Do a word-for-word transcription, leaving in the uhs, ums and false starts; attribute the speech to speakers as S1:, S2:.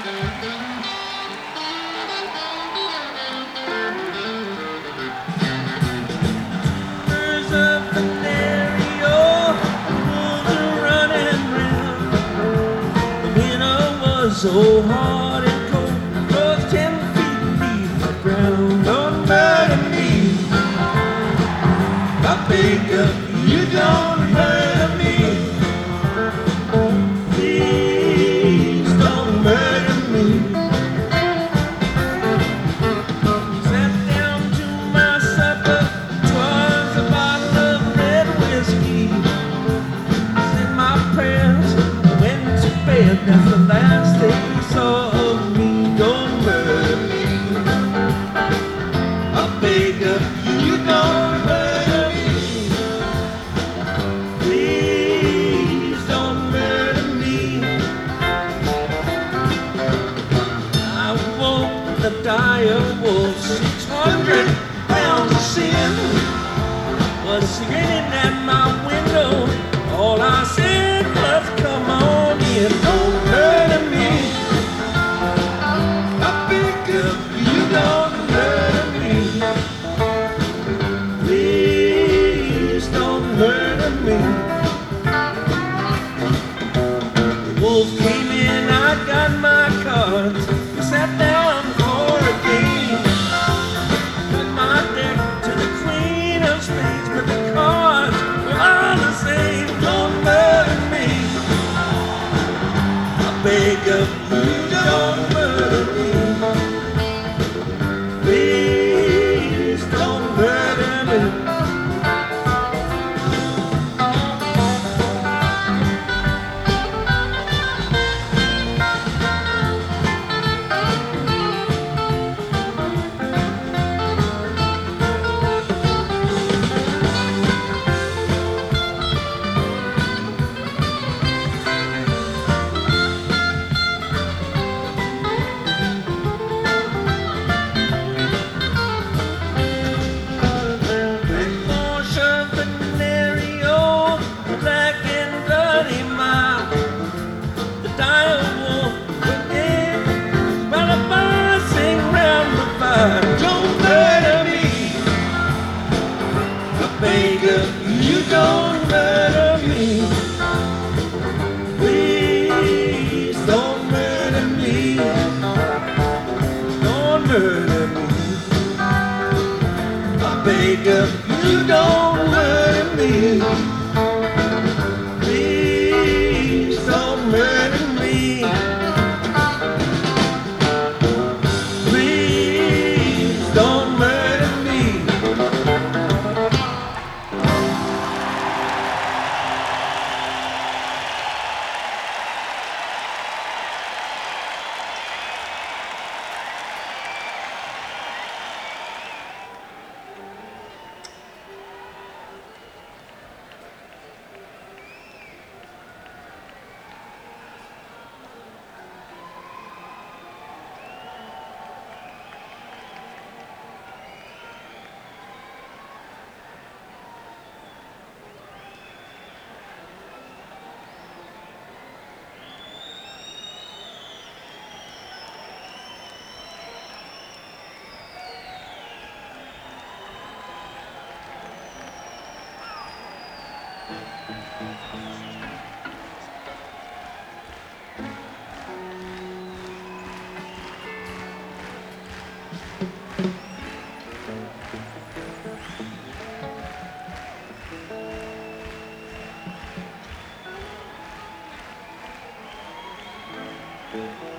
S1: There's a venereal, wolves are running round. The winter was so hard and cold, was ten feet beneath the ground. Don't murder me, I beg of you, don't murder me. Please don't murder me. Sat down to my supper, 'twas a bottle of red whiskey. Said my prayers, went to bed, that's the last they saw of me. Don't murder me, I beg of you, don't murder me. Please don't murder me. I woke the dire wolf, six hundred pounds of sin was grinning at my window. All I said was, come on in, don't murder me. I beg of you, don't murder me. Please don't murder me. The wolf came in, I got my cards, we sat down for a game. Put my deck to the queen of spades, but the cards were all the same. Don't murder me, I beg of you, don't murder me. Please don't murder me. Don't murder me, I beg of you, don't murder me. Please don't murder me, don't murder me. I beg of you, don't murder me. Please don't murder me. Don't murder me.
S2: Thank you.